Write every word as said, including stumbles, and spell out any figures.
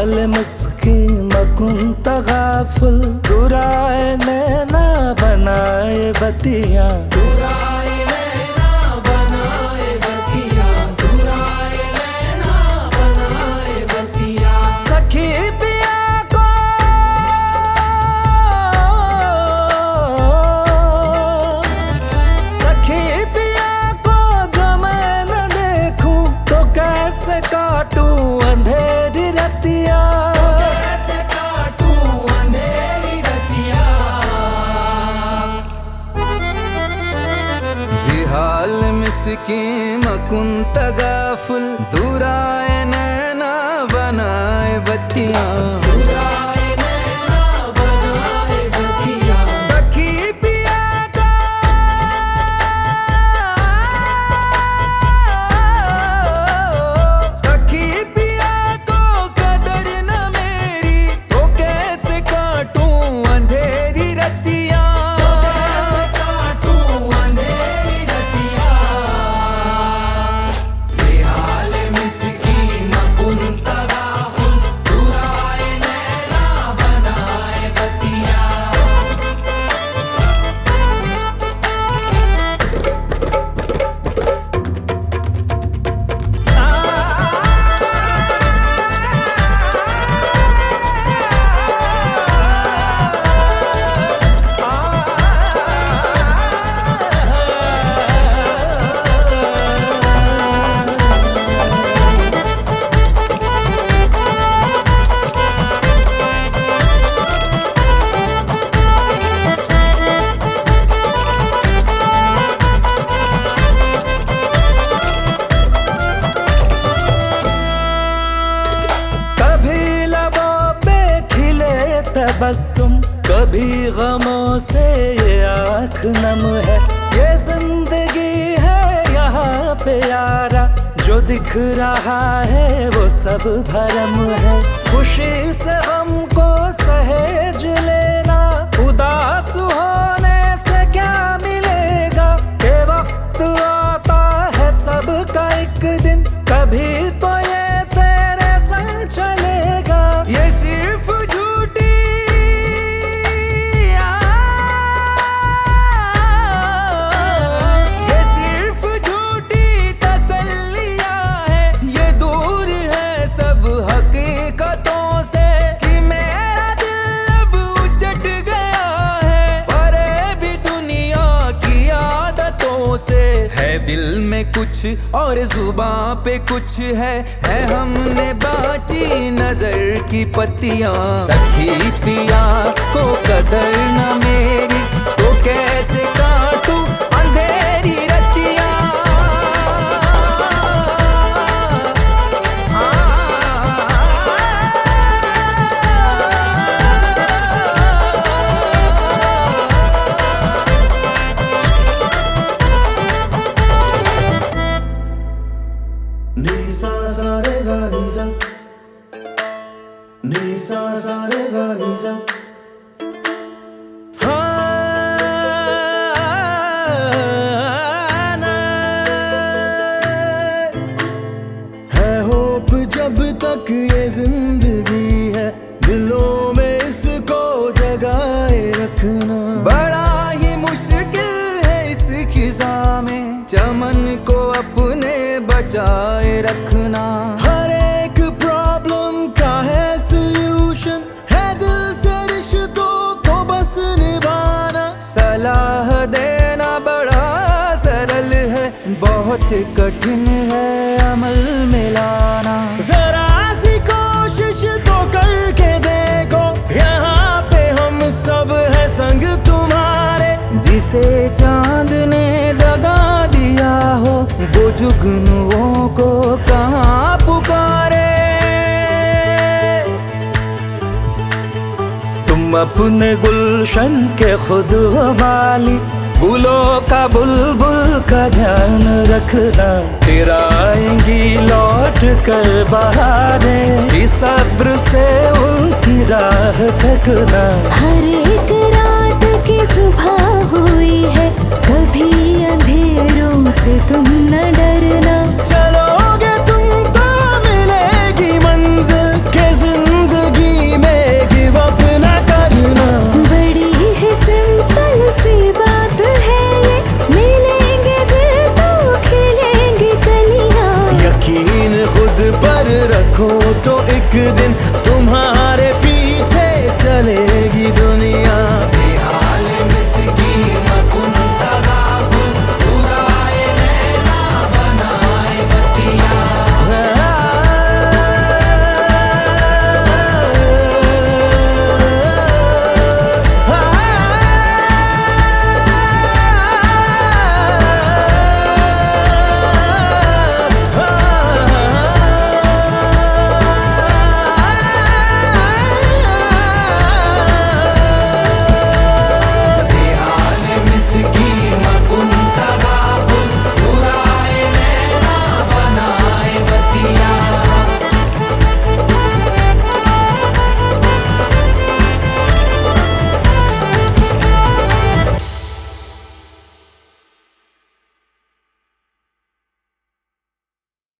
हाल मुस्किन मकुन तगाफुल दुराए नैना बनाए बतिया सखी पिया को सखी पिया को जो मैं न देखूं तो कैसे काटूं अंधेरी रतिया कैसे काटूं अंधेरी रतिया जिहाल मिस्कीन मकुन तगाफुल दुराए नैना बनाए बत्तियां तबस्सुम कभी गमों से ये आँख नम है ये जिंदगी है यहाँ पे यारा जो दिख रहा है वो सब भरम है खुशी से गम को सहेज लेना उदास होने से क्या मिलेगा के वक्त आता है सबका एक दिन कभी तो ये तेरे संग चलेगा ये सिर्फ दिल में कुछ और जुबां पे कुछ है है हमने बाची नजर की पत्तियां सखी पिया को कदर न मेरी तो कैसे काटूं अंधेरी रतियां Nisa sa re sa nisa, nisa sa re sa nisa. है होप जब तक ये जिंदगी है दिलों में इसको जगाए रखना बड़ा ही मुश्किल है इस खिजा में चमन को अपने बचाए रखना हर एक प्रॉब्लम का है सॉल्यूशन है दिल से रिश्तों को बस निभाना सलाह देना बड़ा सरल है बहुत कठिन है अमल में लाना जरा सी कोशिश तो करके देखो यहाँ पे हम सब है संग तुम्हारे जिसे चांद ने दगा दिया हो वो जुगनुओं को कहाँ पुकारे तुम अपने गुलशन के खुद माली गुलों का बुलबुल का ध्यान रखना फिर आएंगी लौट कर बहारें इस सब्र से उनकी राह तकना हर एक रात की सुबह हुई है कभी अंधेरों से तुम न डर